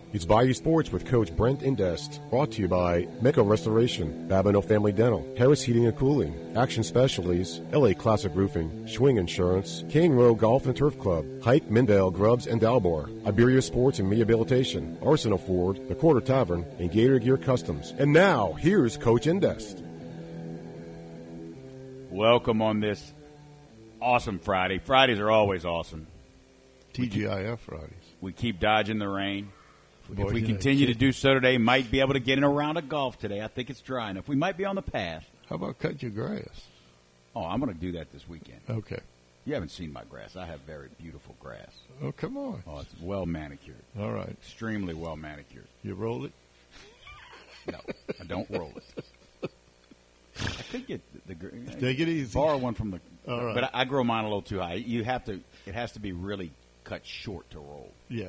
It's Bayou Sports with Coach Brent Indest. Brought to you by Mecca Restoration, Babineau Family Dental, Harris Heating and Cooling, Action Specialties, LA Classic Roofing, Schwing Insurance, King Row Golf and Turf Club, Hike, Mindale, Grubbs, and Dalbor, Iberia Sports and Rehabilitation, Arsenal Ford, The Quarter Tavern, and Gator Gear Customs. And now, here's Coach Indest. Welcome on this awesome Friday. Fridays are always awesome. TGIF Fridays. We keep dodging the rain. If we continue to do so today, might be able to get in a round of golf today. I think it's dry enough. We might be on the path. How about cut your grass? Oh, I'm going to do that this weekend. Okay. You haven't seen my grass. I have very beautiful grass. Oh, come on. Oh, it's well manicured. All right. Extremely well manicured. You roll it? No, I don't roll it. I could get Take it easy. Borrow one from the. All right. But I grow mine a little too high. You have to. It has to be really cut short to roll. Yeah.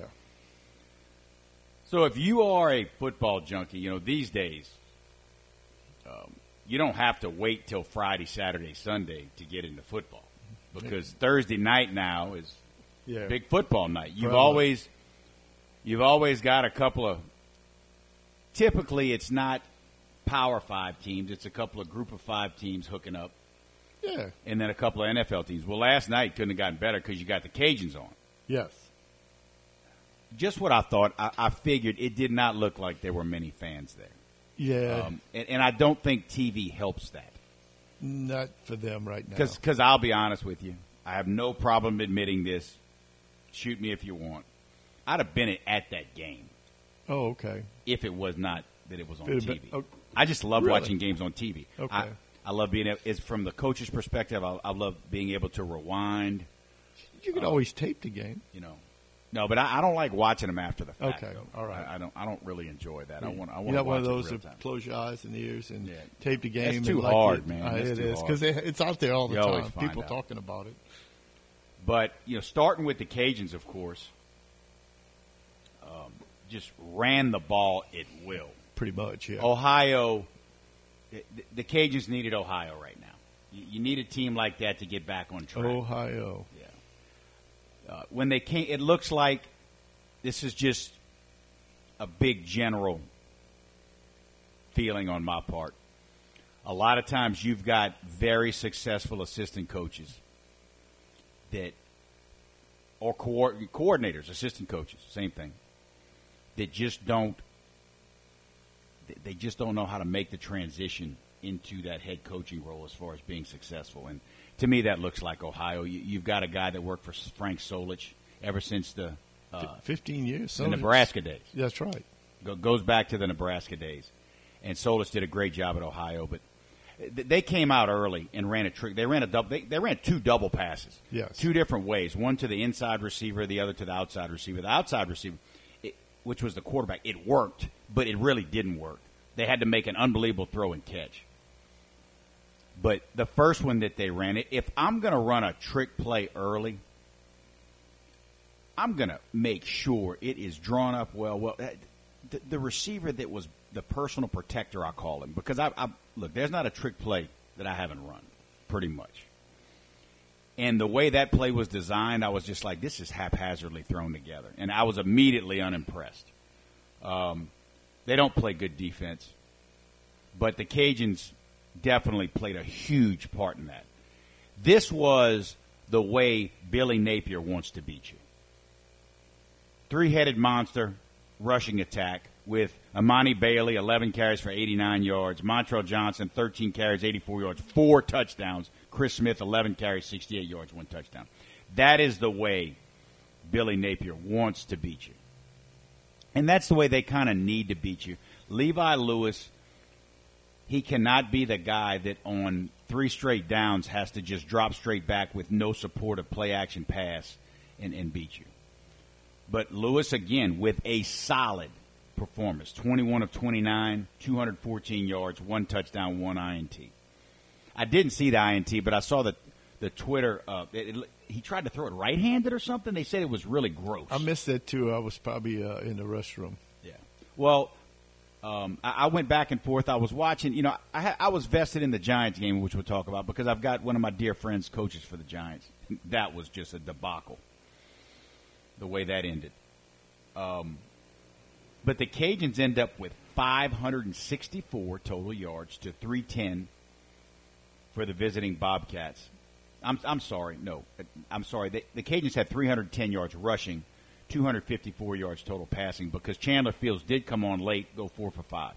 So if you are a football junkie, these days, you don't have to wait till Friday, Saturday, Sunday to get into football, because Thursday night now is big football night. You've always got a couple of. Typically, it's not Power 5 teams; it's a couple of Group of 5 teams hooking up. Yeah. And then a couple of NFL teams. Well, last night couldn't have gotten better because you got the Cajuns on. Yes. Just what I thought. I figured it did not look like there were many fans there. Yeah. And I don't think TV helps that. Not for them right now. Because I'll be honest with you. I have no problem admitting this. Shoot me if you want. I'd have been at that game. Oh, okay. If it was not that it was on TV. Okay. I just love watching games on TV. Okay. I love being able, it's from the coach's perspective. I love being able to rewind. You can always tape the game. No, but I don't like watching them after the fact. Okay, though. all right. I don't really enjoy that. Yeah. I want. You're not one of watch those it that close your eyes and ears and Yeah. tape the game. That's too and hard, it. man. It That's too is hard. because it's out there all the You always time. find People out. talking about it. But starting with the Cajuns, of course, just ran the ball at will. Pretty much, yeah. Ohio, the Cajuns needed Ohio right now. You need a team like that to get back on track. Ohio. Yeah. When they came, it looks like this is just a big general feeling on my part. A lot of times you've got very successful assistant coaches or coordinators, assistant coaches, same thing, that just don't know how to make the transition into that head coaching role as far as being successful. And to me, that looks like Ohio. You've got a guy that worked for Frank Solich ever since the 15 years. the Nebraska days. That's right. Goes back to the Nebraska days. And Solich did a great job at Ohio, but they came out early and ran a trick. They ran two double passes. Yes. Two different ways. One to the inside receiver, the other to the outside receiver. The outside receiver, which was the quarterback, it worked, but it really didn't work. They had to make an unbelievable throw and catch. But the first one that they ran, if I'm going to run a trick play early, I'm going to make sure it is drawn up well. The receiver that was the personal protector, I call him, because look, there's not a trick play that I haven't run, pretty much. And the way that play was designed, I was just like, this is haphazardly thrown together. And I was immediately unimpressed. They don't play good defense, but the Cajuns definitely played a huge part in that. This was the way Billy Napier wants to beat you. Three-headed monster rushing attack with Amani Bailey, 11 carries for 89 yards. Montrell Johnson, 13 carries, 84 yards, 4 touchdowns. Chris Smith, 11 carries, 68 yards, 1 touchdown. That is the way Billy Napier wants to beat you. And that's the way they kind of need to beat you. Levi Lewis, he cannot be the guy that on 3 straight downs has to just drop straight back with no support of play-action pass and beat you. But Lewis, again, with a solid performance, 21 of 29, 214 yards, 1 touchdown, 1 INT. I didn't see the INT, but I saw the Twitter. He tried to throw it right-handed or something. They said it was really gross. I missed that, too. I was probably in the restroom. Yeah. Well, I went back and forth. I was watching. I was vested in the Giants game, which we'll talk about, because I've got one of my dear friends coaches for the Giants. That was just a debacle, the way that ended. But the Cajuns end up with 564 total yards to 310 for the visiting Bobcats. I'm sorry. No, I'm sorry. The Cajuns had 310 yards rushing, 254 yards total passing because Chandler Fields did come on late, go 4 for 5.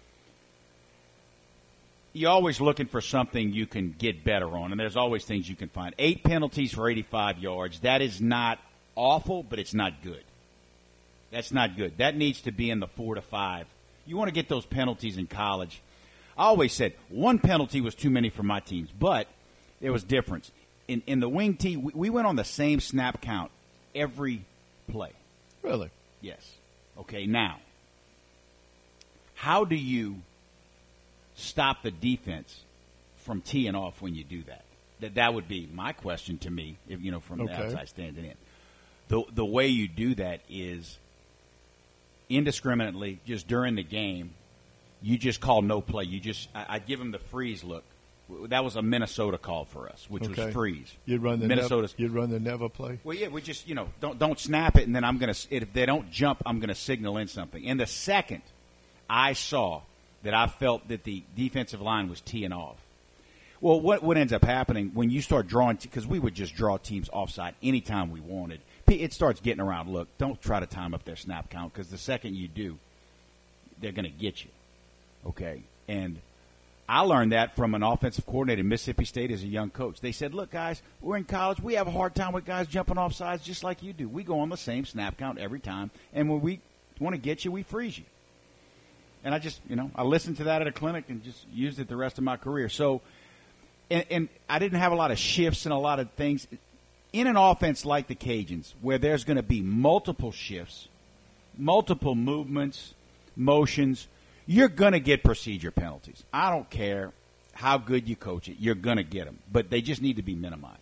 You're always looking for something you can get better on, and there's always things you can find. 8 penalties for 85 yards. That is not awful, but it's not good. That's not good. That needs to be in the 4 to 5. You want to get those penalties in college. I always said one penalty was too many for my teams, but there was difference. In the wing tee, we went on the same snap count every play. Really? Yes. Okay, now, how do you stop the defense from teeing off when you do that? That would be my question to me, if from the outside standing in. The way you do that is indiscriminately, just during the game, you just call no play. I give them the freeze look. That was a Minnesota call for us, which was freeze. You'd run the Minnesota's. You'd run the never play. Well, yeah, we just don't snap it, and then I'm gonna. If they don't jump, I'm gonna signal in something. And the second I saw that, I felt that the defensive line was teeing off. Well, what ends up happening when you start drawing, because we would just draw teams offside anytime we wanted. It starts getting around. Look, don't try to time up their snap count, because the second you do, they're going to get you. Okay? And I learned that from an offensive coordinator in Mississippi State as a young coach. They said, look, guys, we're in college. We have a hard time with guys jumping off sides just like you do. We go on the same snap count every time, and when we want to get you, we freeze you. And I just, I listened to that at a clinic and just used it the rest of my career. So, and I didn't have a lot of shifts and a lot of things. In an offense like the Cajuns, where there's going to be multiple shifts, multiple movements, motions, you're going to get procedure penalties. I don't care how good you coach it. You're going to get them. But they just need to be minimized.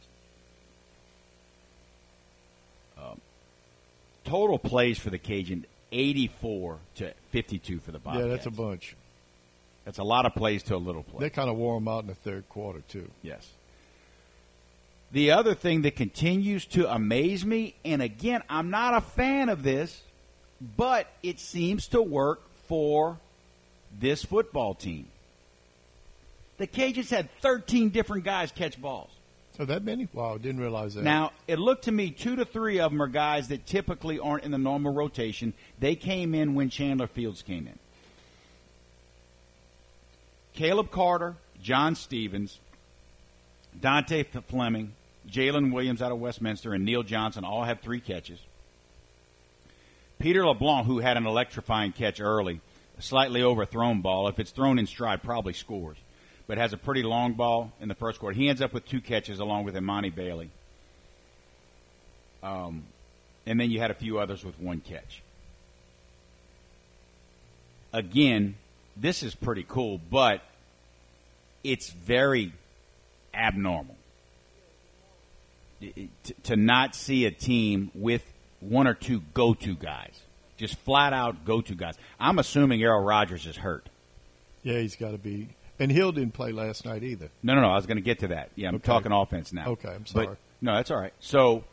Total plays for the Cajun, 84 to 52 for the Bobcats. Yeah, that's a bunch. That's a lot of plays to a little play. They kind of wore them out in the third quarter, too. Yes. The other thing that continues to amaze me, and again, I'm not a fan of this, but it seems to work for this football team. The Cajuns had 13 different guys catch balls. Oh, that many? Wow, didn't realize that. Now, it looked to me 2 to 3 of them are guys that typically aren't in the normal rotation. They came in when Chandler Fields came in. Caleb Carter, John Stevens, Dante Fleming, Jalen Williams out of Westminster, and Neil Johnson all have 3 catches. Peter LeBlanc, who had an electrifying catch early, a slightly overthrown ball. If it's thrown in stride, probably scores. But has a pretty long ball in the first quarter. He ends up with 2 catches along with Imani Bailey. And then you had a few others with 1 catch. Again, this is pretty cool, but it's very abnormal to not see a team with 1 or 2 go-to guys, just flat-out go-to guys. I'm assuming Errol Rogers is hurt. Yeah, he's got to be. And Hill didn't play last night either. No. I was going to get to that. Yeah, I'm talking offense now. Okay, I'm sorry. But, no, that's all right. So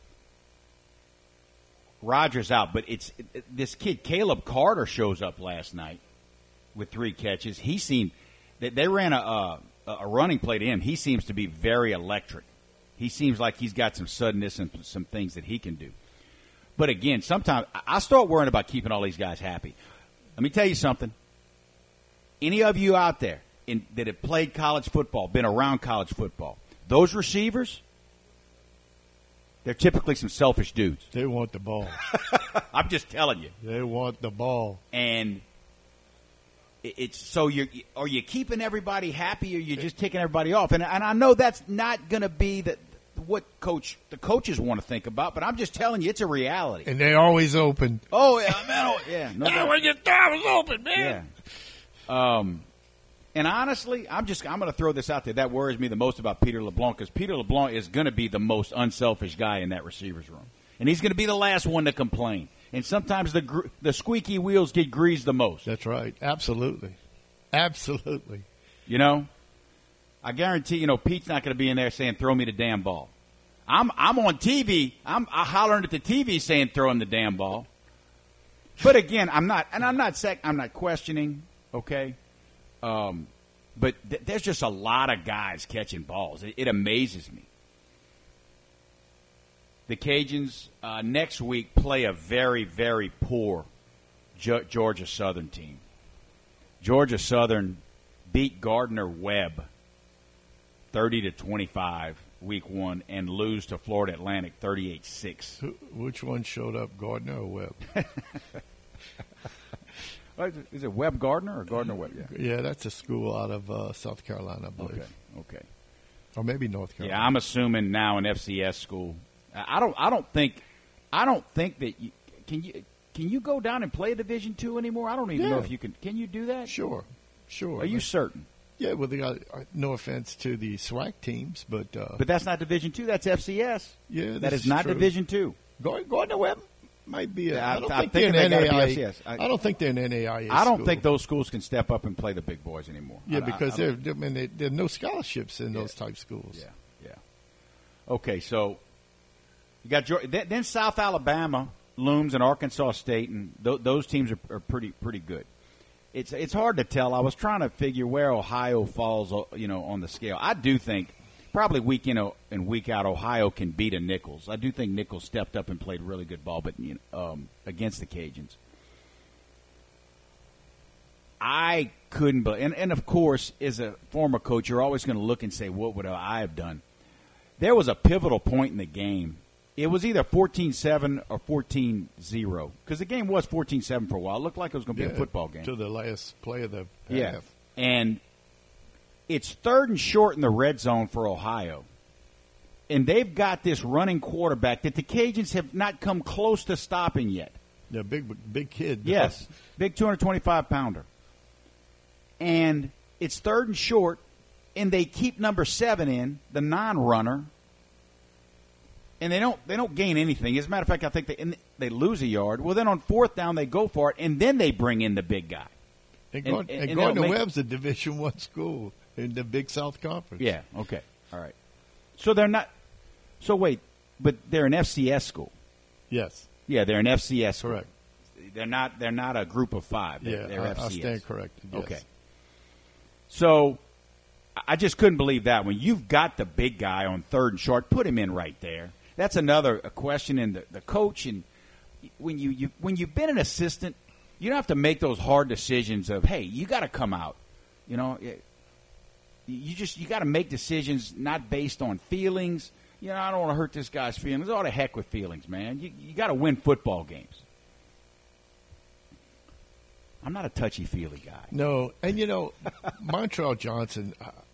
Rogers out, but this kid Caleb Carter shows up last night with 3 catches. He seemed they ran a running play to him. He seems to be very electric. He seems like he's got some suddenness and some things that he can do. But again, sometimes I start worrying about keeping all these guys happy. Let me tell you something. Any of you out there that have played college football, been around college football, those receivers, they're typically some selfish dudes. They want the ball. I'm just telling you. They want the ball. And it's so are you keeping everybody happy, or you just taking everybody off? And I know that's not going to be what the coaches want to think about, but I'm just telling you, it's a reality. And they're always open. Oh yeah, man. Yeah. No, when your door was open, man. Yeah. And honestly, I'm going to throw this out there. That worries me the most about Peter LeBlanc, because Peter LeBlanc is going to be the most unselfish guy in that receivers room, and he's going to be the last one to complain. And sometimes the squeaky wheels get greased the most. That's right. Absolutely. Absolutely. I guarantee, Pete's not going to be in there saying, throw me the damn ball. I'm on TV. I'm hollering at the TV saying, throw him the damn ball. But again, I'm not questioning. Okay, but there's just a lot of guys catching balls. It amazes me. The Cajuns next week play a very, very poor Georgia Southern team. Georgia Southern beat Gardner-Webb 30-25 week 1 and lose to Florida Atlantic 38-6. Which one showed up, Gardner or Webb? Is it Webb Gardner or Gardner Webb? Yeah, that's a school out of South Carolina, I believe. Okay. Or maybe North Carolina. Yeah, I'm assuming now an FCS school. I don't think that can you go down and play a Division II anymore? I don't even know if you can. Can you do that? Sure. Are you certain? Yeah. Well, they got no offense to the SWAC teams, but that's not Division II. That's FCS. Yeah, that is not true. Division II. Gardner Webb might be. I don't think think they they're an gotta be NAIA. FCS. I don't think they're an NAIA. I don't school. think those schools can step up and play the big boys anymore. Yeah, because there are no scholarships in those type schools. Yeah. Okay, so you got then South Alabama looms and Arkansas State, and those teams are pretty good. It's hard to tell. I was trying to figure where Ohio falls, on the scale. I do think probably week in and week out Ohio can beat a Nichols. I do think Nichols stepped up and played really good ball, but against the Cajuns, I couldn't believe. And of course, as a former coach, you're always going to look and say, "What would I have done?" There was a pivotal point in the game. It was either 14-7 or 14-0 because the game was 14-7 for a while. It looked like it was going to be a football game. To the last play of the half. And it's 3rd and short in the red zone for Ohio. And they've got this running quarterback that the Cajuns have not come close to stopping yet. Yeah, big kid. Yes, big 225-pounder. And it's 3rd and short, and they keep number 7 in, the non-runner. And they don't gain anything. As a matter of fact, I think they lose a yard. Well, then on 4th down, they go for it, and then they bring in the big guy. And Gardner-Webb's a Division I school in the Big South Conference. Yeah, okay. All right. So they're not – so wait, but they're an FCS school. Yes. Yeah, they're an FCS school. Correct. They're not a group of 5. They're FCS. I stand corrected, yes. Okay. So I just couldn't believe that. When you've got the big guy on 3rd and short, put him in right there. That's another question in the coach. And when you've been an assistant, you don't have to make those hard decisions of, hey, you got to come out. You got to make decisions not based on feelings. I don't want to hurt this guy's feelings. Oh, the heck with feelings, man. You got to win football games. I'm not a touchy-feely guy. No, and Montrell Johnson,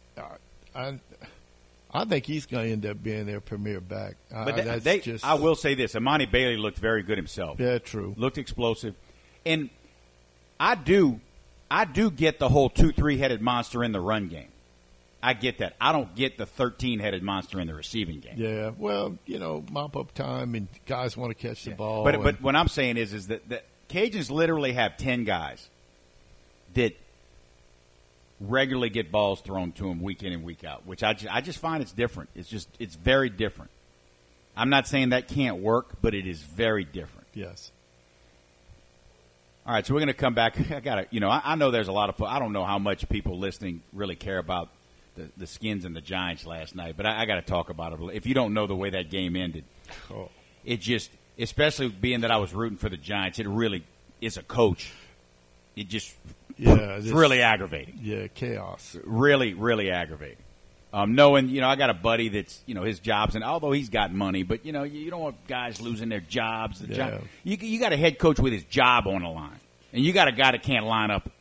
I think he's going to end up being their premier back. But I will say this: Amani Bailey looked very good himself. Yeah, true. Looked explosive, and I do get the whole 2-3-headed monster in the run game. I get that. I don't get the 13-headed monster in the receiving game. Yeah, well, mop up time and guys want to catch the ball. But what I'm saying is that the Cajuns literally have 10 guys that regularly get balls thrown to them week in and week out, which I just find it's different. It's very different. I'm not saying that can't work, but it is very different. Yes. All right, so we're going to come back. I know there's a lot of – I don't know how much people listening really care about the Skins and the Giants last night, but I got to talk about it. If you don't know the way that game ended, it just – especially being that I was rooting for the Giants, it really is a coach. It just it's really aggravating. Yeah, chaos. Really, really aggravating. Knowing, I got a buddy that's, his job's, and although he's got money, but, you don't want guys losing their jobs. You got a head coach with his job on the line, and you got a guy that can't line up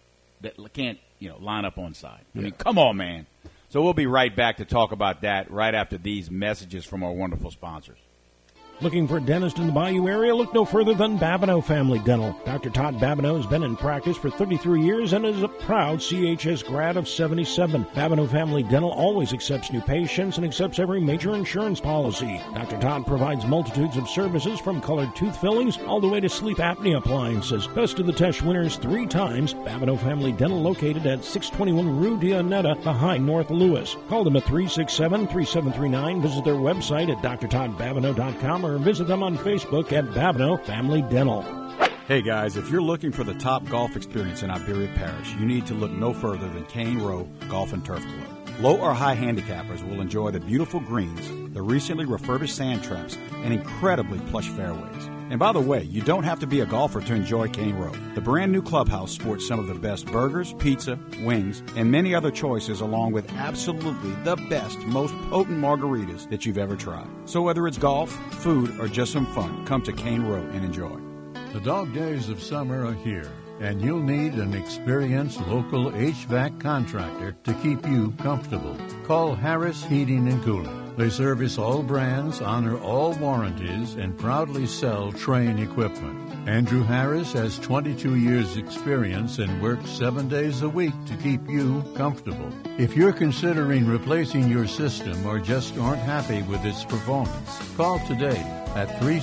on side. Yeah. I mean, come on, man. So we'll be right back to talk about that right after these messages from our wonderful sponsors. Looking for a dentist in the Bayou area? Look no further than Babineau Family Dental. Dr. Todd Babineau has been in practice for 33 years and is a proud CHS grad of 77. Babineau Family Dental always accepts new patients and accepts every major insurance policy. Dr. Todd provides multitudes of services from colored tooth fillings all the way to sleep apnea appliances. Best of the test winners 3 times. Babineau Family Dental located at 621 Rue Dionetta behind North Lewis. Call them at 367-3739. Visit their website at drtoddbabineau.com or visit them on Facebook at Babineau Family Dental. Hey guys, if you're looking for the top golf experience in Iberia Parish, you need to look no further than Cane Row Golf and Turf Club. Low or high handicappers will enjoy the beautiful greens, the recently refurbished sand traps, and incredibly plush fairways. And by the way, you don't have to be a golfer to enjoy Cane Row. The brand new clubhouse sports some of the best burgers, pizza, wings, and many other choices, along with absolutely the best, most potent margaritas that you've ever tried. So whether it's golf, food, or just some fun, come to Cane Row and enjoy. The dog days of summer are here, and you'll need an experienced local HVAC contractor to keep you comfortable. Call Harris Heating and Cooling. They service all brands, honor all warranties, and proudly sell Trane equipment. Andrew Harris has 22 years' experience and works 7 days a week to keep you comfortable. If you're considering replacing your system or just aren't happy with its performance, call today at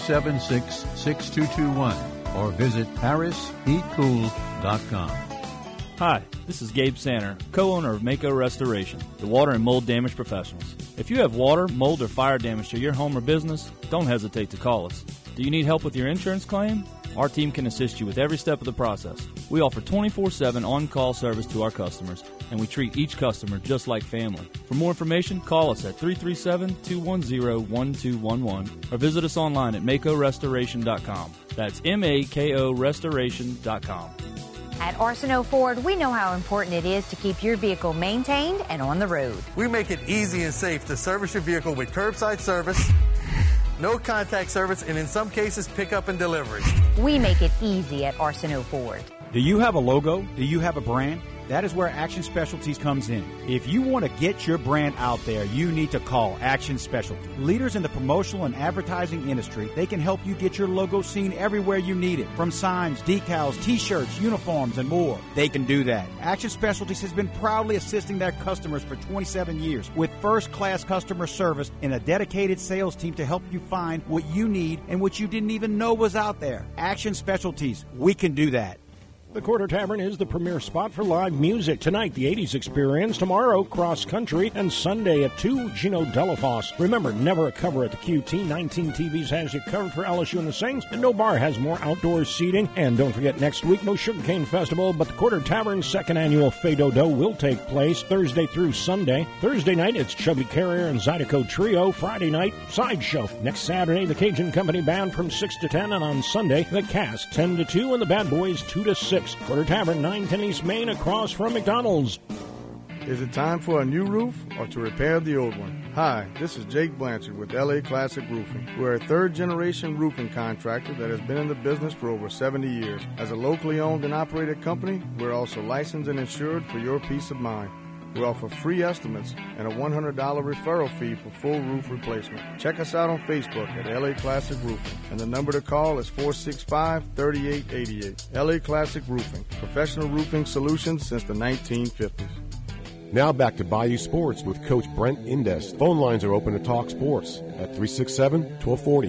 376-6221 or visit harrisheatcool.com. Hi, this is Gabe Sanner, co-owner of Mako Restoration, the water and mold damage professionals. If you have water, mold, or fire damage to your home or business, don't hesitate to call us. Do you need help with your insurance claim? Our team can assist you with every step of the process. We offer 24/7 on-call service to our customers, and we treat each customer just like family. For more information, call us at 337-210-1211 or visit us online at MakoRestoration.com. That's MAKO Restoration.com. At Arsenault Ford, we know how important it is to keep your vehicle maintained and on the road. We make it easy and safe to service your vehicle with curbside service, no contact service, and in some cases, pickup and delivery. We make it easy at Arsenault Ford. Do you have a logo? Do you have a brand? That is where Action Specialties comes in. If you want to get your brand out there, you need to call Action Specialties. Leaders in the promotional and advertising industry, they can help you get your logo seen everywhere you need it. From signs, decals, T-shirts, uniforms, and more. They can do that. Action Specialties has been proudly assisting their customers for 27 years with first-class customer service and a dedicated sales team to help you find what you need and what you didn't even know was out there. Action Specialties, we can do that. The Quarter Tavern is the premier spot for live music. Tonight, the 80s Experience. Tomorrow, Cross Country. And Sunday at 2, Gino Delafosse. Remember, never a cover at the QT. 19 TVs has you covered for LSU and the Saints. And no bar has more outdoor seating. And don't forget, next week, no Sugarcane Festival, but the Quarter Tavern's second annual Fado will take place Thursday through Sunday. Thursday night, it's Chubby Carrier and Zydeco Trio. Friday night, Sideshow. Next Saturday, the Cajun Company Band from 6 to 10. And on Sunday, the Cast 10 to 2 and the Bad Boys 2 to 6. Quarter Tavern, 910 East Main, across from McDonald's. Is it time for a new roof or to repair the old one? Hi, this is Jake Blanchard with LA Classic Roofing. We're a third-generation roofing contractor that has been in the business for over 70 years. As a locally owned and operated company, we're also licensed and insured for your peace of mind. We offer free estimates and a $100 referral fee for full roof replacement. Check us out on Facebook at LA Classic Roofing, and the number to call is 465-3888. LA Classic Roofing, professional roofing solutions since the 1950s. Now back to Bayou Sports with Coach Brent Indest. Phone lines are open to talk sports at 367-1240.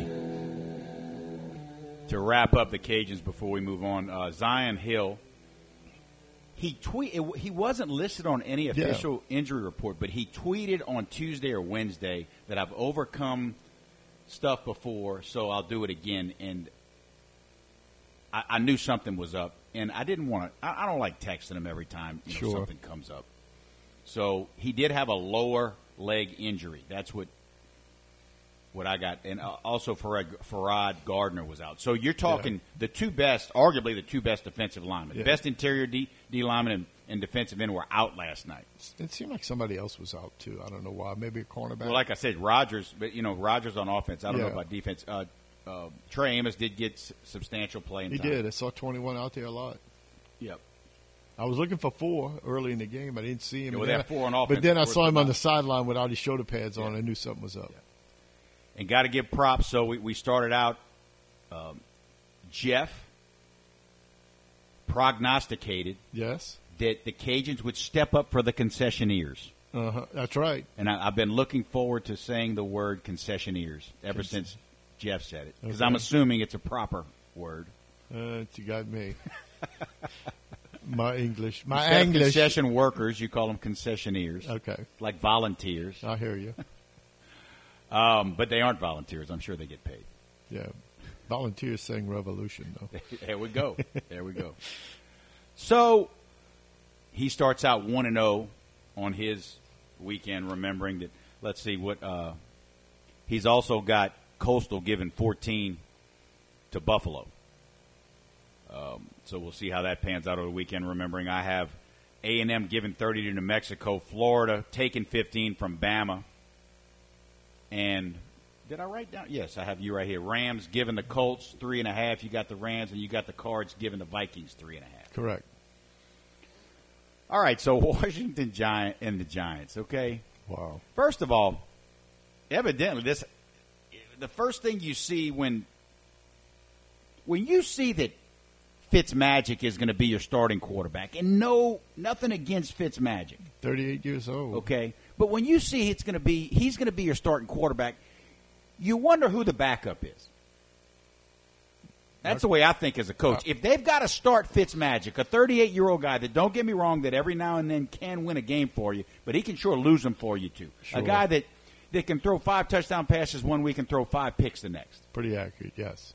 To wrap up the Cajuns before we move on, Zion Hill. He wasn't listed on any official injury report, but he tweeted on Tuesday or Wednesday that I've overcome stuff before, so I'll do it again. And I knew something was up, and I didn't want to. I don't like texting him every time something comes up. So he did have a lower leg injury. That's what I got. And also Farad Gardner was out. So you're talking the two best, arguably the two best defensive linemen. Best interior D lineman and defensive end were out last night. It seemed like somebody else was out, too. I don't know why. Maybe a cornerback. Well, like I said, Rodgers, but, Rodgers on offense. I don't know about defense. Trey Amos did get substantial playing time. He did. I saw 21 out there a lot. Yep. I was looking for 4 early in the game. I didn't see him. Yeah, well, 4 on offense. But then I saw him on the sideline without his shoulder pads on. I knew something was up. Yeah. And got to give props. So we started out, Jeff prognosticated that the Cajuns would step up for the concessionaires. That's right. And I've been looking forward to saying the word concessionaires ever since Jeff said it. Because I'm assuming it's a proper word. You got me. My English. Concession workers, you call them concessionaires. Okay. Like volunteers. I hear you. But they aren't volunteers. I'm sure they get paid. Yeah. Volunteers saying revolution, though. There we go. There we go. So he starts out 1-0 on his weekend, remembering that, let's see, what he's also got Coastal giving 14 to Buffalo. So we'll see how that pans out over the weekend, remembering I have A&M giving 30 to New Mexico, Florida taking 15 from Bama, and did I write down? Yes, I have you right here. Rams giving the Colts 3.5. You got the Rams, and you got the Cards giving the Vikings 3.5. Correct. All right, so Washington and the Giants, okay? Wow. First of all, evidently the first thing you see when you see that Fitzmagic is going to be your starting quarterback, and nothing against Fitzmagic. 38 years old. Okay. But when you see he's going to be your starting quarterback, you wonder who the backup is. That's the way I think as a coach. If they've got to start Fitzmagic, a 38-year-old guy that, don't get me wrong, that every now and then can win a game for you, but he can sure lose them for you too. Sure. A guy that can throw 5 touchdown passes one week and throw 5 picks the next. Pretty accurate, yes.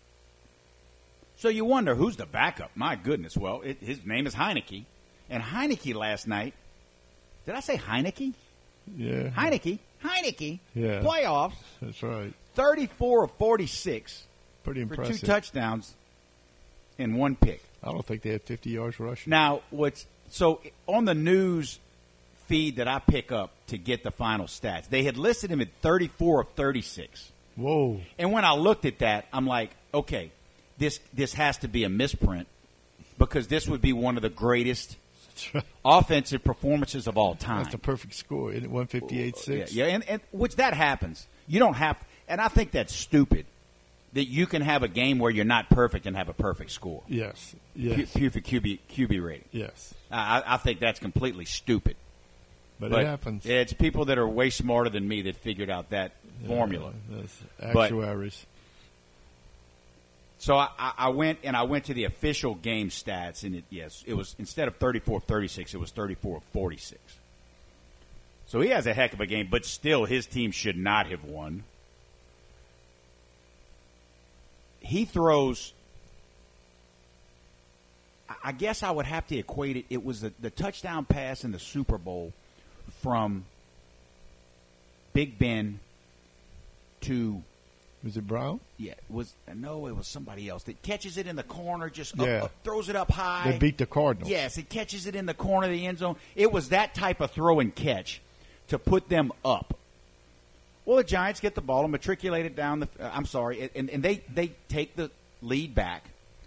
So you wonder, who's the backup? My goodness. Well, his name is Heineke. And Heineke last night, did I say Heineke? Yeah. Heineke. Yeah. Playoffs. That's right. 34 of 46. Pretty impressive. For 2 touchdowns and 1 pick. I don't think they had 50 yards rushing. Now, so on the news feed that I pick up to get the final stats, they had listed him at 34 of 36. Whoa. And when I looked at that, I'm like, okay, this has to be a misprint, because this would be one of the greatest offensive performances of all time. That's the perfect score. 158-6. Yeah, and which that happens. You don't have, and I think that's stupid, that you can have a game where you're not perfect and have a perfect score. Yes. Perfect QB rating. Yes. I think that's completely stupid. But it happens. It's people that are way smarter than me that figured out that formula. That's actuaries. So I went to the official game stats, and it was, instead of 34-36, it was 34-46. So he has a heck of a game, but still his team should not have won. He throws, I guess I would have to equate it. It was the touchdown pass in the Super Bowl from Big Ben to. Was it Brown? Yeah, it was somebody else that catches it in the corner, just throws it up high. They beat the Cardinals. Yes, it catches it in the corner of the end zone. It was that type of throw and catch to put them up. Well, the Giants get the ball and matriculate it down and they take the lead back.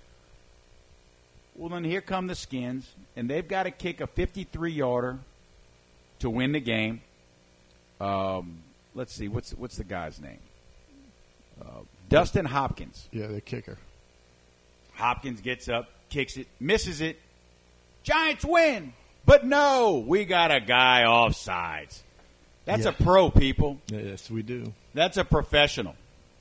Well, then here come the Skins, and they've got to kick a 53-yarder to win the game. Let's see, what's the guy's name? Dustin Hopkins. Yeah, the kicker. Hopkins gets up, kicks it, misses it. Giants win. But no, we got a guy offsides. That's a pro, people. Yes, we do. That's a professional.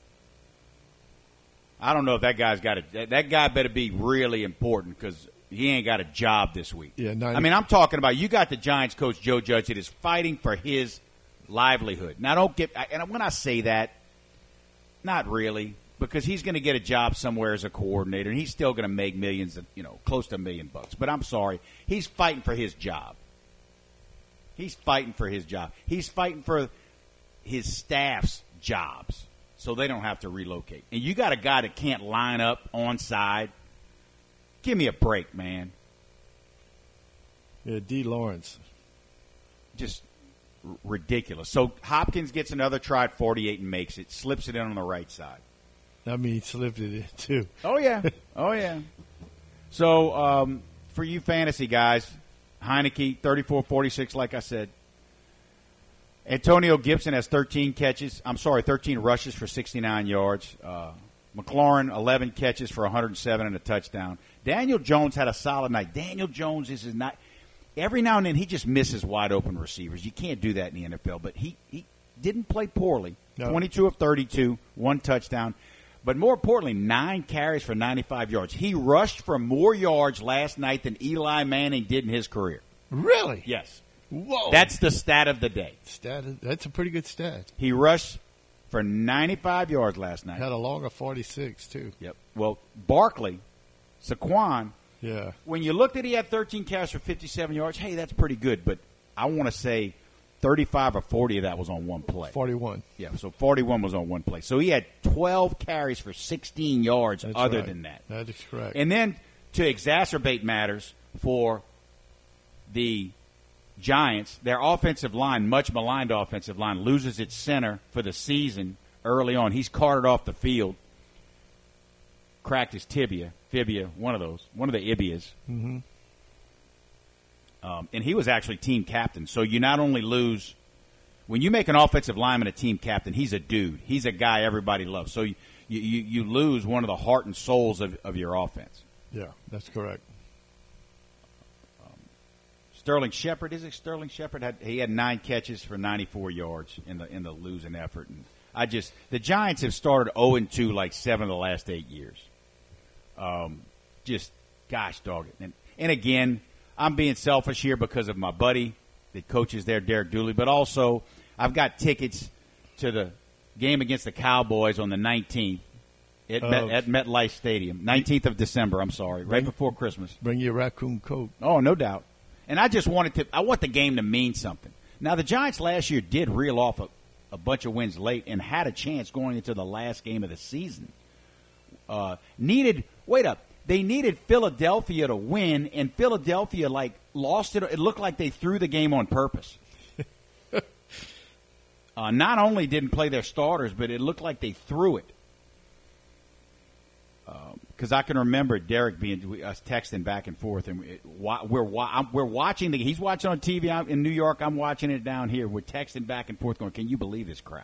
I don't know if that guy's got that guy better be really important, because he ain't got a job this week. Yeah, I'm talking about, you got the Giants coach, Joe Judge, that is fighting for his livelihood. Now, and when I say that, not really, because he's going to get a job somewhere as a coordinator, and he's still going to make millions, close to $1 million. But I'm sorry, he's fighting for his job. He's fighting for his job. He's fighting for his staff's jobs, so they don't have to relocate. And you got a guy that can't line up on side. Give me a break, man. Yeah, D. Lawrence. Just ridiculous. So Hopkins gets another try at 48 and makes it, slips it in on the right side. I mean, he slipped it in, too. Oh, yeah. Oh, yeah. So, for you fantasy guys, Heineke, 34-46, like I said. Antonio Gibson has 13 rushes for 69 yards. McLaurin, 11 catches for 107 and a touchdown. Daniel Jones had a solid night. Daniel Jones is not – every now and then he just misses wide open receivers. You can't do that in the NFL, but he didn't play poorly. No. 22 of 32, 1 touchdown. But more importantly, 9 carries for 95 yards. He rushed for more yards last night than Eli Manning did in his career. Really? Yes. Whoa. That's the stat of the day. That's a pretty good stat. He rushed for 95 yards last night. Had a longer 46, too. Yep. Well, Barkley, Saquon, yeah. When you looked at he had 13 carries for 57 yards, hey, that's pretty good. But I want to say 35 or 40 of that was on one play. 41. Yeah, so 41 was on one play. So he had 12 carries for 16 yards That's other right. than that. That is correct. And then to exacerbate matters for the Giants, their offensive line, much maligned offensive line, loses its center for the season early on. He's carted off the field, cracked his fibia, one of the ibias. Mm-hmm. And he was actually team captain. So you not only lose – when you make an offensive lineman a team captain, he's a dude. He's a guy everybody loves. So you lose one of the heart and souls of your offense. Yeah, that's correct. Sterling Shepard, he had 9 catches for 94 yards in the losing effort. And the Giants have started 0-2 like 7 of the last 8 years. Gosh dog it. And again, I'm being selfish here because of my buddy that coaches there, Derek Dooley, but also I've got tickets to the game against the Cowboys on the 19th at MetLife Stadium. 19th of December, I'm sorry, right before Christmas. Bring your raccoon coat. Oh, no doubt. And I want the game to mean something. Now, the Giants last year did reel off a bunch of wins late and had a chance going into the last game of the season. They needed Philadelphia to win, and Philadelphia, lost it. It looked like they threw the game on purpose. Not only didn't play their starters, but it looked like they threw it. Because I can remember Derek us texting back and forth, and we're watching. He's watching on TV out in New York. I'm watching it down here. We're texting back and forth, going, "Can you believe this crap?"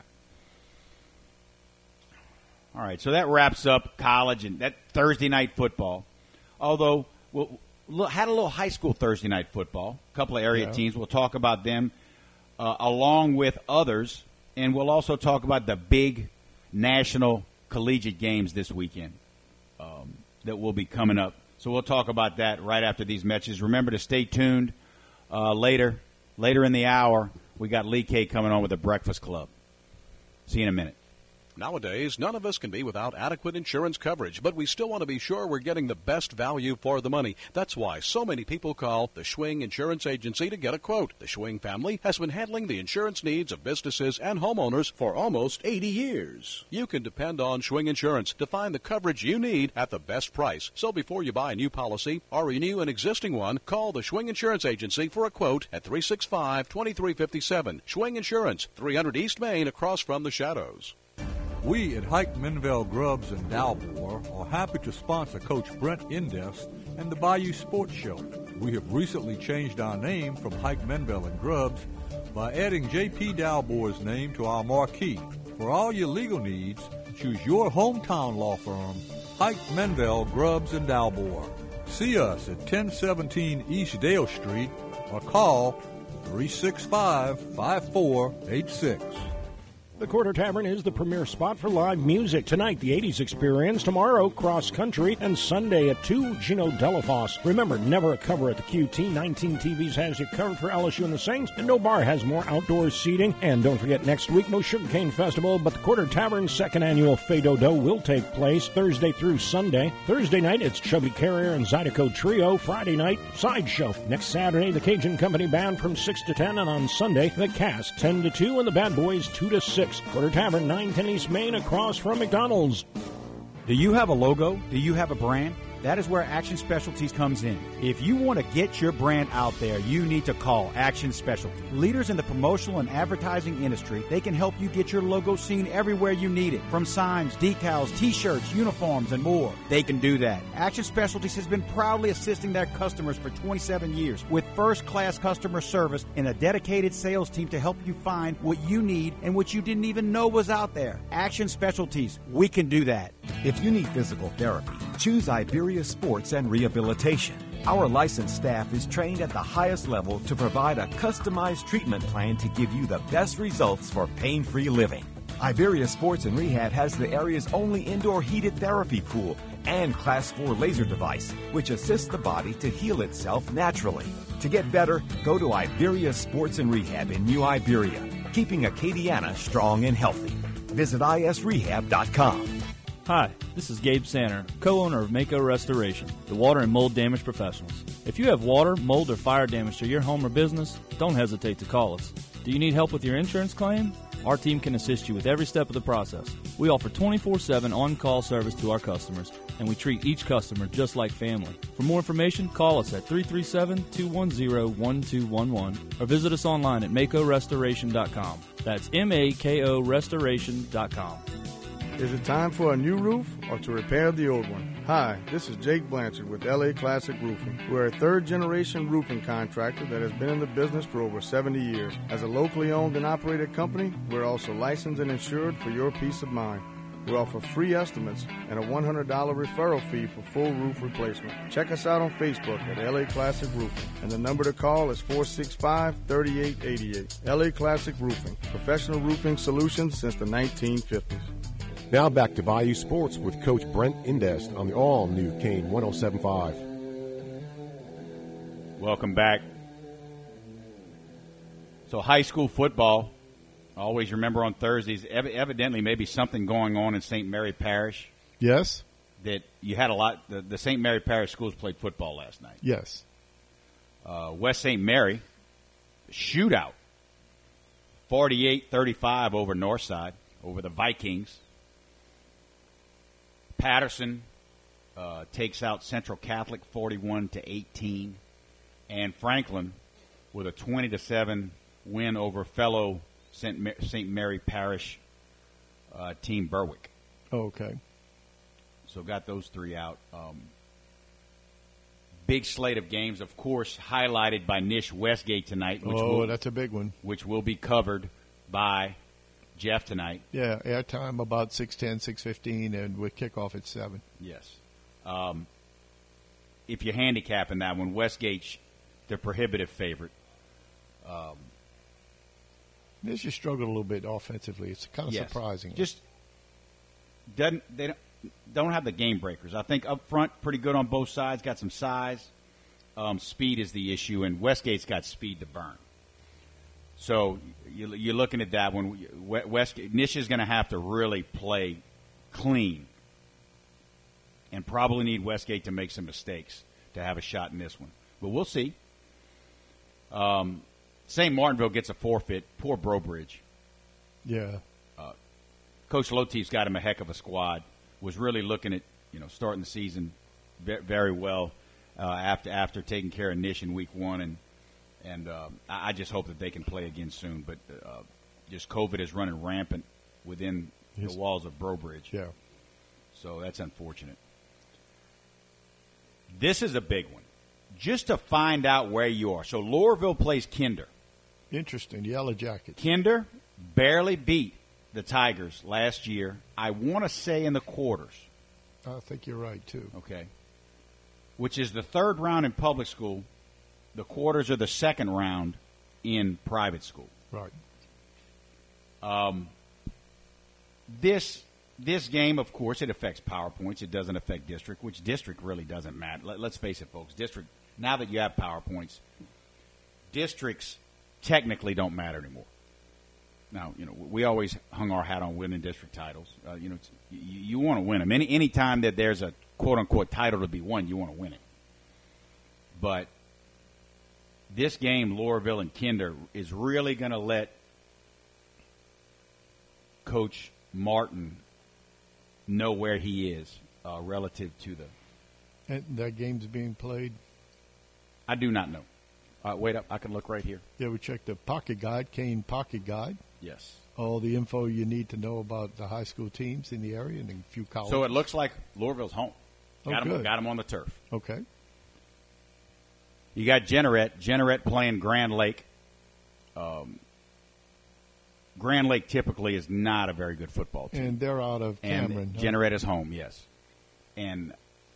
All right, so that wraps up college and that Thursday night football. Although had a little high school Thursday night football, a couple of area teams. We'll talk about them along with others, and we'll also talk about the big national collegiate games this weekend that will be coming up. So we'll talk about that right after these messages. Remember to stay tuned. Later in the hour, we got Lee K coming on with the Breakfast Club. See you in a minute. Nowadays, none of us can be without adequate insurance coverage, but we still want to be sure we're getting the best value for the money. That's why so many people call the Schwing Insurance Agency to get a quote. The Schwing family has been handling the insurance needs of businesses and homeowners for almost 80 years. You can depend on Schwing Insurance to find the coverage you need at the best price. So before you buy a new policy or renew an existing one, call the Schwing Insurance Agency for a quote at 365-2357. Schwing Insurance, 300 East Main, across from the Shadows. We at Hike Menville Grubs in Dalmore are happy to sponsor Coach Brent Indest and the Bayou Sports Show. We have recently changed our name from Hike Menville and Grubs by adding J.P. Dalmore's name to our marquee. For all your legal needs, choose your hometown law firm, Hike Menville Grubs in Dalmore. See us at 1017 East Dale Street or call 365-5486. The Quarter Tavern is the premier spot for live music. Tonight, the 80s Experience. Tomorrow, Cross Country. And Sunday at 2, Gino Delafosse. Remember, never a cover at the QT. 19 TVs has you covered for LSU and the Saints. And no bar has more outdoor seating. And don't forget, next week, no Sugarcane Festival, but the Quarter Tavern's second annual Fado will take place Thursday through Sunday. Thursday night, it's Chubby Carrier and Zydeco Trio. Friday night, Sideshow. Next Saturday, the Cajun Company Band from 6 to 10. And on Sunday, the Cast 10 to 2 and the Bad Boys 2 to 6. Quarter Tavern, 910 East Main, across from McDonald's. Do you have a logo? Do you have a brand? That is where Action Specialties comes in. If you want to get your brand out there, you need to call Action Specialties. Leaders in the promotional and advertising industry, they can help you get your logo seen everywhere you need it. From signs, decals, T-shirts, uniforms, and more. They can do that. Action Specialties has been proudly assisting their customers for 27 years with first-class customer service and a dedicated sales team to help you find what you need and what you didn't even know was out there. Action Specialties, we can do that. If you need physical therapy, choose Iberia Sports and Rehabilitation. Our licensed staff is trained at the highest level to provide a customized treatment plan to give you the best results for pain-free living. Iberia Sports and Rehab has the area's only indoor heated therapy pool and Class 4 laser device, which assists the body to heal itself naturally. To get better, go to Iberia Sports and Rehab in New Iberia, keeping Acadiana strong and healthy. Visit isrehab.com. Hi, this is Gabe Sanner, co-owner of Mako Restoration, the water and mold damage professionals. If you have water, mold, or fire damage to your home or business, don't hesitate to call us. Do you need help with your insurance claim? Our team can assist you with every step of the process. We offer 24/7 on-call service to our customers, and we treat each customer just like family. For more information, call us at 337-210-1211 or visit us online at makorestoration.com. That's MAKO Restoration.com. Is it time for a new roof or to repair the old one? Hi, this is Jake Blanchard with LA Classic Roofing. We're a third-generation roofing contractor that has been in the business for over 70 years. As a locally owned and operated company, we're also licensed and insured for your peace of mind. We offer free estimates and a $100 referral fee for full roof replacement. Check us out on Facebook at LA Classic Roofing, and the number to call is 465-3888. LA Classic Roofing, professional roofing solutions since the 1950s. Now back to Bayou Sports with Coach Brent Indest on the all-new Kane 107.5. Welcome back. So high school football, always remember on Thursdays, evidently maybe something going on in St. Mary Parish. Yes. That you had a lot, the St. Mary Parish schools played football last night. Yes. West St. Mary, shootout, 48-35 over Northside, over the Vikings. Patterson takes out Central Catholic 41-18, and Franklin with a 20-7 win over fellow St. Mary Parish team Berwick. Okay. So got those three out. Big slate of games, of course, highlighted by Nish Westgate tonight. Which that's a big one. Which will be covered by Jeff tonight. Yeah, airtime about 6:10, 6:15, and with kickoff at 7. Yes. If you're handicapping that one, Westgate, the prohibitive favorite. They just struggled a little bit offensively. It's kind of surprising. Just they don't have the game breakers. I think up front, pretty good on both sides. Got some size. Speed is the issue, and Westgate's got speed to burn. So you're looking at that one. Nish is going to have to really play clean and probably need Westgate to make some mistakes to have a shot in this one. But we'll see. St. Martinville gets a forfeit. Poor Brobridge. Yeah. Coach Lotief's got him a heck of a squad. Was really looking at starting the season very well after taking care of Nish in week 1 and I just hope that they can play again soon. But just COVID is running rampant within the walls of Brobridge. Yeah. So that's unfortunate. This is a big one. Just to find out where you are. So Loreauville plays Kinder. Interesting. Yellow Jackets. Kinder barely beat the Tigers last year. I want to say in the quarters. I think you're right, too. Okay. Which is the third round in public school. The quarters are the second round in private school. Right. This game, of course, it affects PowerPoints. It doesn't affect district, which district really doesn't matter. Let's face it, folks. District, now that you have PowerPoints, districts technically don't matter anymore. Now, we always hung our hat on winning district titles. You want to win them. Any time that there's a quote-unquote title to be won, you want to win it. But this game, Loreauville and Kinder, is really going to let Coach Martin know where he is relative to the. And that game's being played? I do not know. Wait up, I can look right here. Yeah, we checked the Pocket Guide, Kane Pocket Guide. Yes. All the info you need to know about the high school teams in the area and a few colleges. So it looks like Loreauville's home. Got him on the turf. Okay. You got Jeanneret playing Grand Lake. Grand Lake typically is not a very good football team. And they're out of Cameron. And Jeanneret is home, yes. And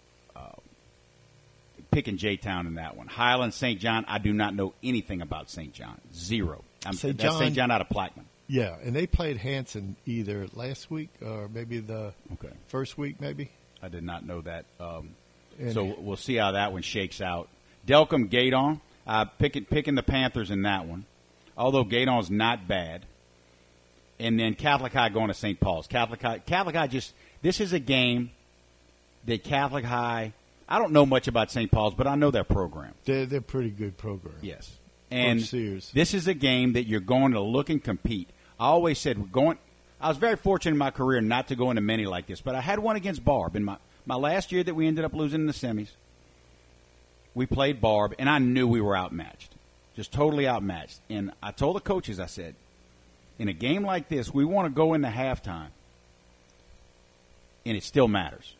picking J-Town in that one. Highland, St. John, I do not know anything about St. John. Zero. That's St. John out of Plaquemine. Yeah, and they played Hanson either last week or maybe the first week maybe. I did not know that. So we'll see how that one shakes out. Delcom, Gaydon, picking the Panthers in that one. Although Gaydon's not bad. And then Catholic High going to St. Paul's. Catholic High this is a game that Catholic High, I don't know much about St. Paul's, but I know their program. They're pretty good program. Yes. And Sears. This is a game that you're going to look and compete. I always said I was very fortunate in my career not to go into many like this, but I had one against Barb. In my last year that we ended up losing in the semis, we played Barb, and I knew we were outmatched, just totally outmatched. And I told the coaches, I said, in a game like this, we want to go into halftime, and it still matters.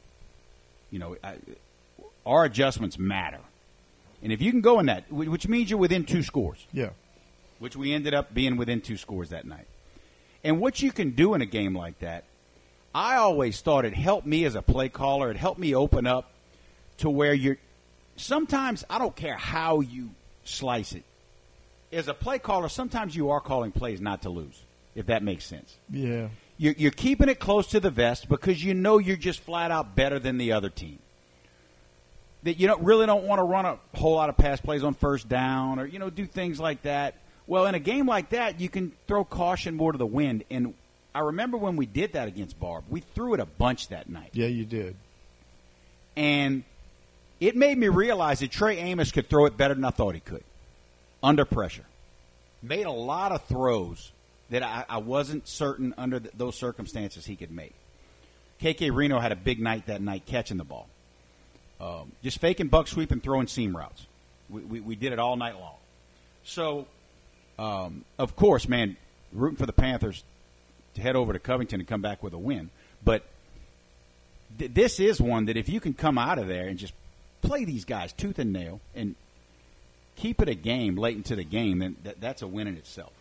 Our adjustments matter. And if you can go in that, which means you're within 2 scores. Yeah. Which we ended up being within 2 scores that night. And what you can do in a game like that, I always thought it helped me as a play caller. It helped me open up to where sometimes I don't care how you slice it. As a play caller, sometimes you are calling plays not to lose, if that makes sense. Yeah. You're keeping it close to the vest because you know you're just flat out better than the other team. That you don't want to run a whole lot of pass plays on first down or, do things like that. Well, in a game like that, you can throw caution more to the wind. And I remember when we did that against Barb, we threw it a bunch that night. Yeah, you did. And it made me realize that Trey Amos could throw it better than I thought he could, under pressure. Made a lot of throws that I wasn't certain under those circumstances he could make. KK Reno had a big night that night catching the ball. Just faking buck sweep and throwing seam routes. We did it all night long. So, of course, man, rooting for the Panthers to head over to Covington and come back with a win. But this is one that if you can come out of there and just play these guys tooth and nail and keep it a game late into the game, then that's a win in itself.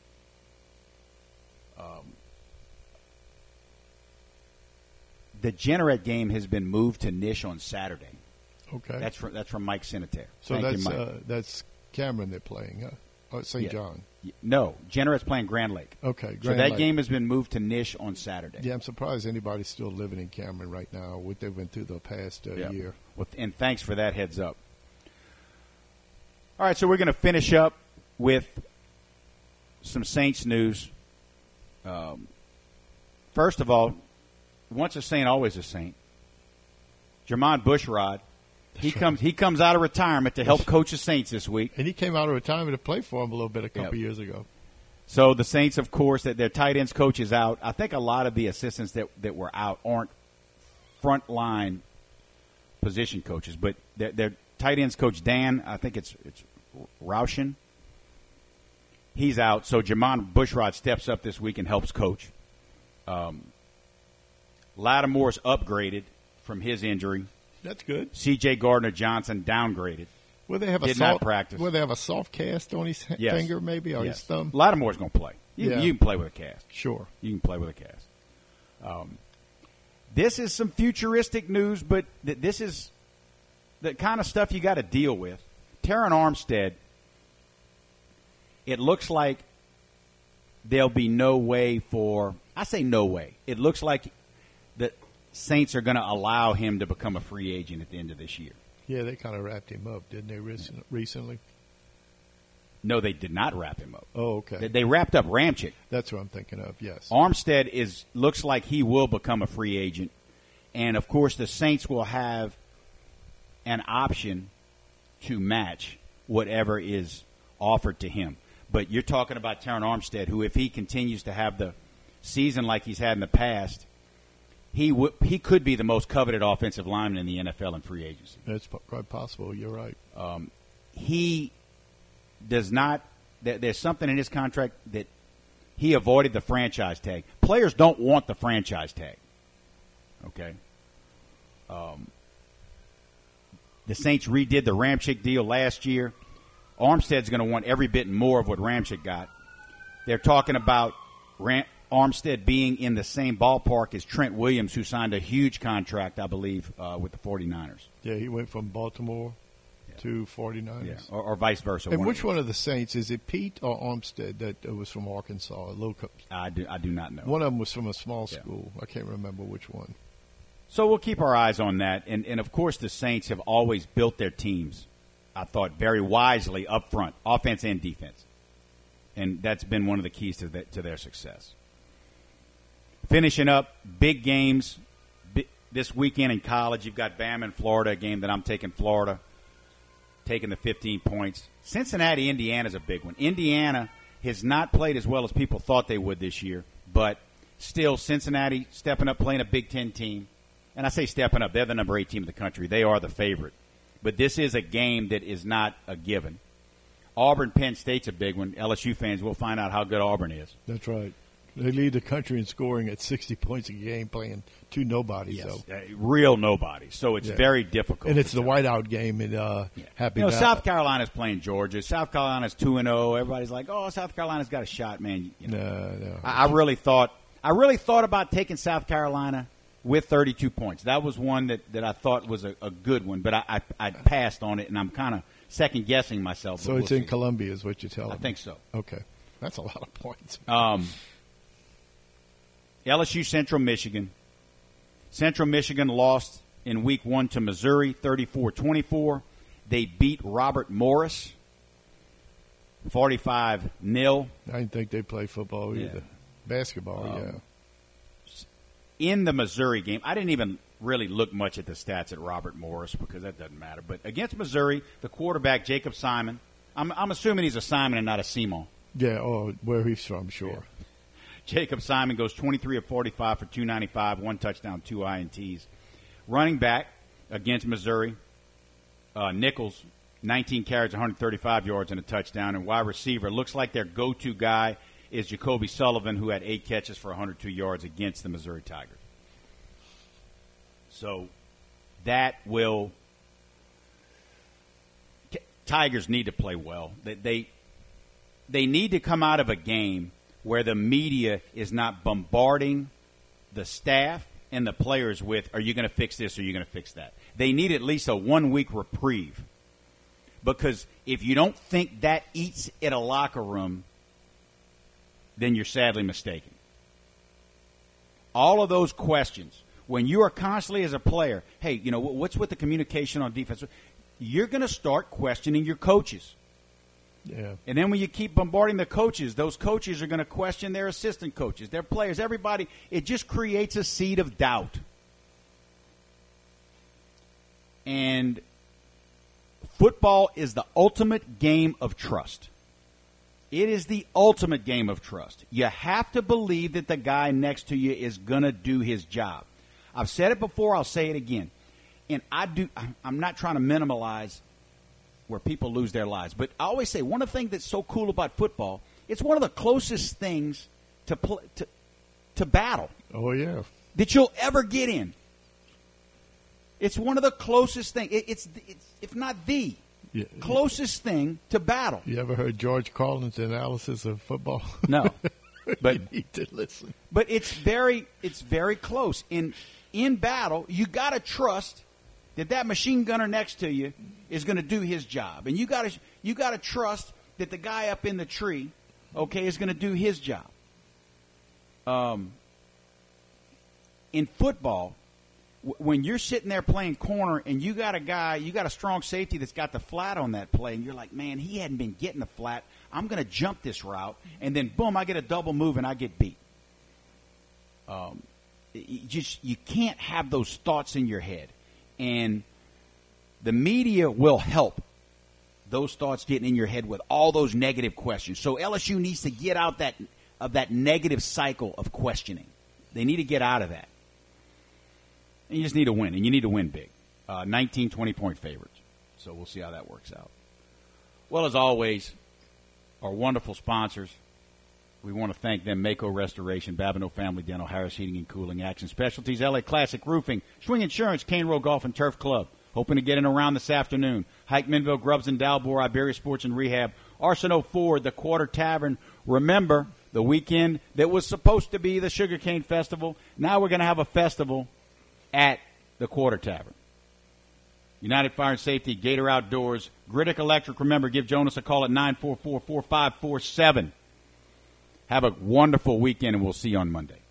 The Jeanneret game has been moved to Nish on Saturday. Okay. That's from Mike Sinatair. So that's Cameron they're playing, huh? Oh, St. John. No, Jenneret's playing Grand Lake. Okay, so that game has been moved to Nish on Saturday. Yeah, I'm surprised anybody's still living in Cameron right now. What they've been through the past year. Well, and thanks for that heads up. All right, so we're going to finish up with some Saints news. First of all, once a Saint, always a Saint. Jermon Bushrod. He comes out of retirement to help coach the Saints this week. And he came out of retirement to play for him a little bit a couple years ago. So the Saints, of course, that their tight ends coach is out. I think a lot of the assistants that were out aren't front line position coaches, but their tight ends coach Dan, I think it's Raushin. He's out, so Jermon Bushrod steps up this week and helps coach. Lattimore's upgraded from his injury. That's good. C.J. Gardner-Johnson downgraded. Did not practice. Will they have a soft cast on his finger maybe or his thumb? Lattimore's going to play. You can play with a cast. Sure. You can play with a cast. This is some futuristic news, but this is the kind of stuff you got to deal with. Terron Armstead, it looks like there'll be no way I say no way. It looks like the Saints are going to allow him to become a free agent at the end of this year. Yeah, they kind of wrapped him up, didn't they, recently? No, they did not wrap him up. Oh, okay. They wrapped up Ramczyk. That's what I'm thinking of, yes. Armstead looks like he will become a free agent. And, of course, the Saints will have an option to match whatever is offered to him. But you're talking about Terron Armstead, who, if he continues to have the season like he's had in the past, he could be the most coveted offensive lineman in the NFL in free agency. That's quite possible. You're right. He does not – there's something in his contract that he avoided the franchise tag. Players don't want the franchise tag. Okay? The Saints redid the Ramczyk deal last year. Armstead's going to want every bit and more of what Ramczyk got. They're talking about Armstead being in the same ballpark as Trent Williams, who signed a huge contract, I believe, with the 49ers. Yeah, he went from Baltimore to 49ers. Yeah, or vice versa. And which one of the Saints, is it Pete or Armstead that was from Arkansas? I do not know. One of them was from a small school. I can't remember which one. So we'll keep our eyes on that. And of course, the Saints have always built their teams, I thought, very wisely up front, offense and defense. And that's been one of the keys to their success. Finishing up big games this weekend in college. You've got Bama and Florida, a game that I'm taking Florida, taking the 15 points. Cincinnati, Indiana's a big one. Indiana has not played as well as people thought they would this year, but still Cincinnati stepping up, playing a Big Ten team. And I say stepping up. They're the number 8 team in the country. They are the favorite. But this is a game that is not a given. Auburn-Penn State's a big one. LSU fans will find out how good Auburn is. That's right. They lead the country in scoring at 60 points a game, playing 2 nobodies. Yes, so. Real nobodies. So it's very difficult. And it's the whiteout game in Happy Valley. South Carolina's playing Georgia. South Carolina's 2-0. Everybody's like, "Oh, South Carolina's got a shot, man." No. I really thought about taking South Carolina with 32 points. That was one that I thought was a good one, but I passed on it, and I'm kind of second guessing myself. So it's in Columbia, is what you're telling me. I think so. Okay, that's a lot of points. LSU Central Michigan. Central Michigan lost in week 1 to Missouri, 34-24. They beat Robert Morris, 45-0. I didn't think they play football either. Yeah. Basketball, In the Missouri game, I didn't even really look much at the stats at Robert Morris because that doesn't matter. But against Missouri, the quarterback, Jacob Simon, I'm assuming he's a Simon and not a Simon. Yeah, where he's from, sure. Yeah. Jacob Simon goes 23 of 45 for 295, 1 touchdown, 2 INTs. Running back against Missouri, Nichols, 19 carries, 135 yards and a touchdown. And wide receiver, looks like their go-to guy is Jacoby Sullivan, who had 8 catches for 102 yards against the Missouri Tigers. So that will – Tigers need to play well. They need to come out of a game where the media is not bombarding the staff and the players with, are you going to fix this or are you going to fix that? They need at least a 1-week reprieve. Because if you don't think that eats in a locker room, then you're sadly mistaken. All of those questions, when you are constantly as a player, hey, what's with the communication on defense? You're going to start questioning your coaches. Yeah. And then when you keep bombarding the coaches, those coaches are going to question their assistant coaches, their players, everybody. It just creates a seed of doubt. And football is the ultimate game of trust. It is the ultimate game of trust. You have to believe that the guy next to you is going to do his job. I've said it before, I'll say it again. And I'm not trying to minimize where people lose their lives. But I always say one of the things that's so cool about football, it's one of the closest things to battle. Oh, yeah. That you'll ever get in. It's one of the closest things. It's if not the closest thing to battle. You ever heard George Carlin's analysis of football? No. But you need to listen. But it's very close. In battle, you got to trust that machine gunner next to you is going to do his job, and you got to trust that the guy up in the tree, is going to do his job. In football, when you're sitting there playing corner and you got a strong safety that's got the flat on that play, and you're like, man, he hadn't been getting the flat. I'm going to jump this route, and then boom, I get a double move and I get beat. You can't have those thoughts in your head. And the media will help those thoughts getting in your head with all those negative questions. So LSU needs to get out of that negative cycle of questioning. They need to get out of that. And you just need to win, and you need to win big. 19, 20-point favorites. So we'll see how that works out. Well, as always, our wonderful sponsors. We want to thank them, Mako Restoration, Babineau Family Dental, Harris Heating and Cooling, Action Specialties, LA Classic Roofing, Swing Insurance, Cane Row Golf and Turf Club. Hoping to get in around this afternoon. Hike Minville, Grubbs and Dalbor, Iberia Sports and Rehab, Arsenault Ford, the Quarter Tavern. Remember, the weekend that was supposed to be the Sugarcane Festival, now we're going to have a festival at the Quarter Tavern. United Fire and Safety, Gator Outdoors, Griddick Electric. Remember, give Jonas a call at 944-4547. Have a wonderful weekend, and we'll see you on Monday.